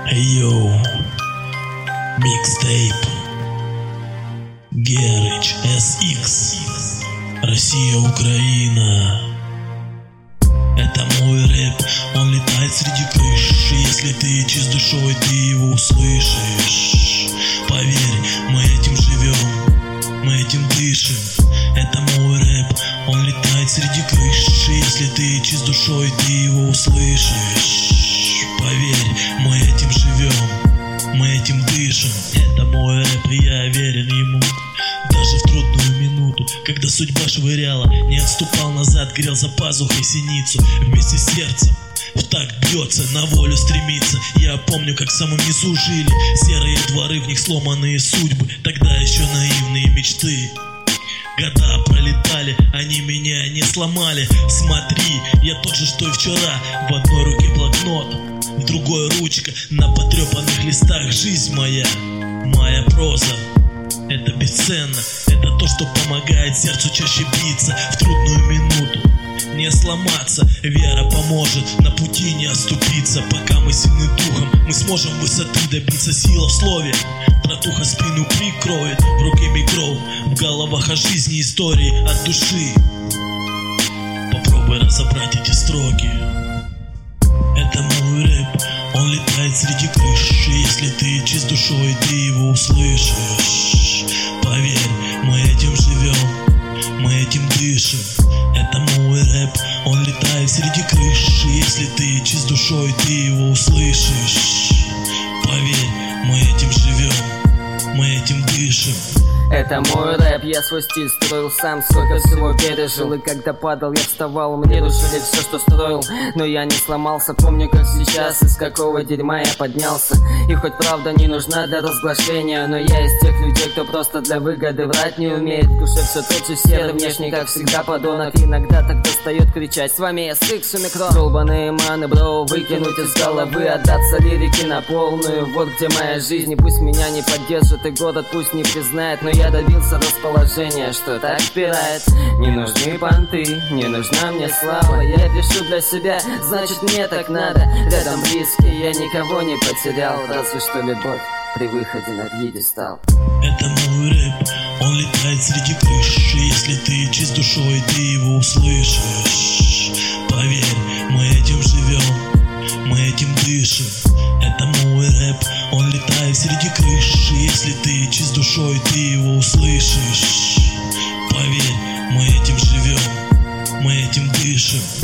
Йоу, микстейп, Герыч, SX, Россия, Украина. Это мой рэп, он летает среди крыш. Если ты чист душой, ты его услышишь. Поверь, мы этим живем, мы этим дышим. Это мой рэп, он летает среди крыш. Если ты чист душой, ты его услышишь. Поверь, мы этим живем, мы этим дышим. Это мой рэп, и я верен ему. Даже в трудную минуту, когда судьба швыряла, не отступал назад, грел за пазухой синицу. Вместе с сердцем в такт бьется, на волю стремится. Я помню, как в самом низу жили серые дворы, в них сломанные судьбы, тогда еще наивные мечты. Года пролетали, они меня не сломали. Смотри, я тот же, что и вчера. В одной руке блокнот, в другой ручка. На потрепанных листах жизнь моя, моя проза. Это бесценно, это то, что помогает сердцу чаще биться в трудную минуту. Не сломаться, вера поможет на пути не оступиться. Пока мы сильны духом, мы сможем высоты добиться. Сила в слове, братуха спину прикроет. В руке микро, в головах о жизни истории от души. Попробуй разобрать эти строки. Это мой рэп, он летает среди крыш. Если ты чист душой, ты его услышишь. Поверь, мы этим живем, мы этим дышим. Это мой рэп, он летает среди крыш. Если ты чист душой, ты его услышишь. Поверь, мы этим живем, мы этим дышим. Это мой рэп, я свой стиль строил сам, сколько всего пережил. И когда падал, я вставал, мне рушили все, что строил. Но я не сломался, помню, как сейчас, из какого дерьма я поднялся. И хоть правда не нужна для разглашения, но я из тех людей, кто просто для выгоды врать не умеет. В душе все тот же серый, внешне, как всегда, подонок. Иногда так достает кричать: с вами я Сикс у микро. Долбаные маны, бро, выкинуть из головы, отдаться лирике на полную. Вот где моя жизнь, и пусть меня не поддержит, и город пусть не признает, но я добился расположения, что так впирает. Не нужны понты, не нужна мне слава. Я пишу для себя, значит мне так надо. Рядом близкие, я никого не потерял, разве что любовь при выходе на пьедестал. Это мой рэп, он летает среди крыш. Если ты чист душой, ты его услышишь. Поверь, мы этим живем, мы этим дышим. Это мой рэп, он летает среди крыш. Если ты чист душой, ты его услышишь. Поверь, мы этим живем, мы этим дышим.